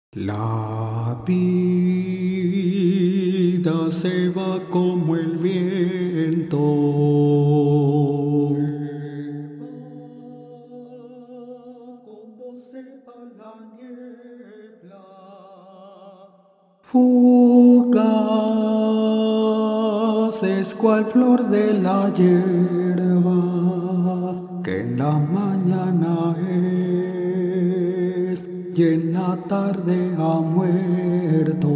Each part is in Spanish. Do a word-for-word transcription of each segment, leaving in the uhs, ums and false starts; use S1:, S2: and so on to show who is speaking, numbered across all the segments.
S1: La vida se va como el viento, como se va la niebla, fugaz es cual flor de la hierba que en la mañana es y en la tarde ha muerto.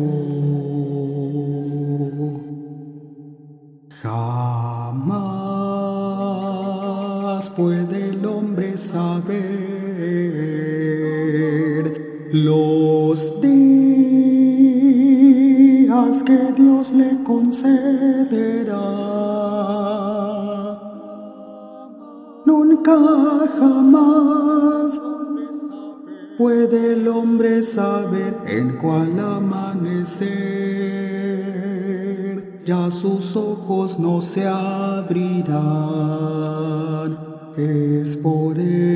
S1: Jamás puede el hombre saber los días que Dios le concederá. Nunca jamás puede el hombre saber en cuál amanecer ya sus ojos no se abrirán. Es por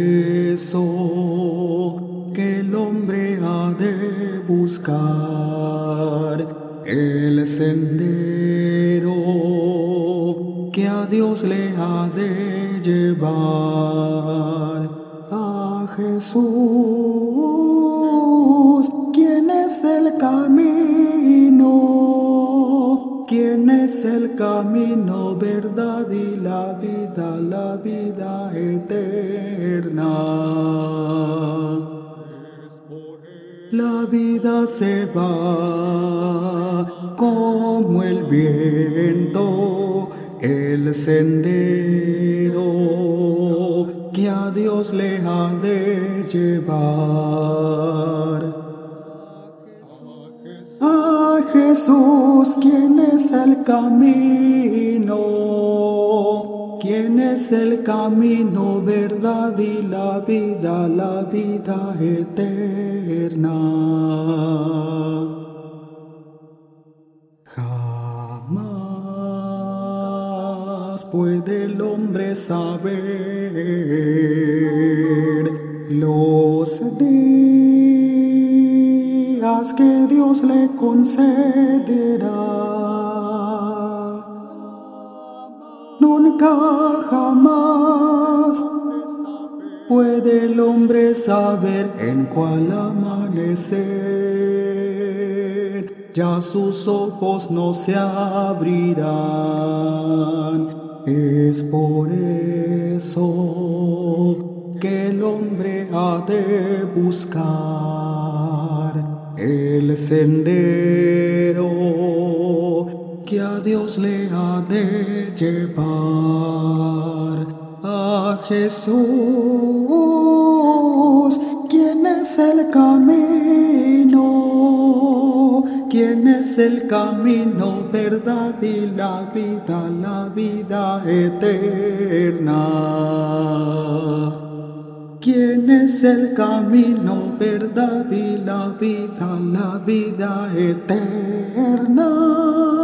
S1: eso que el hombre ha de buscar el sendero que a Dios le ha de llevar. A Jesús, ¿quién es el camino? ¿Quién es el camino, verdad y la vida, la vida eterna? La vida se va como el viento, el sendero que a Dios le ha de llevar. A Jesús, ¿quién es el camino? ¿Quién es el camino, verdad y la vida, la vida eterna? Jamás puede el hombre saber los días que Dios le concederá. Nunca jamás puede el hombre saber en cuál amanecer ya sus ojos no se abrirán. Es por eso que el hombre ha de buscar el sendero que a Dios le ha de llevar. A Jesús, ¿quién es el camino? ¿Quién es el camino, verdad y la vida, la vida eterna? ¿Quién es el camino, verdad y la vida, la vida eterna?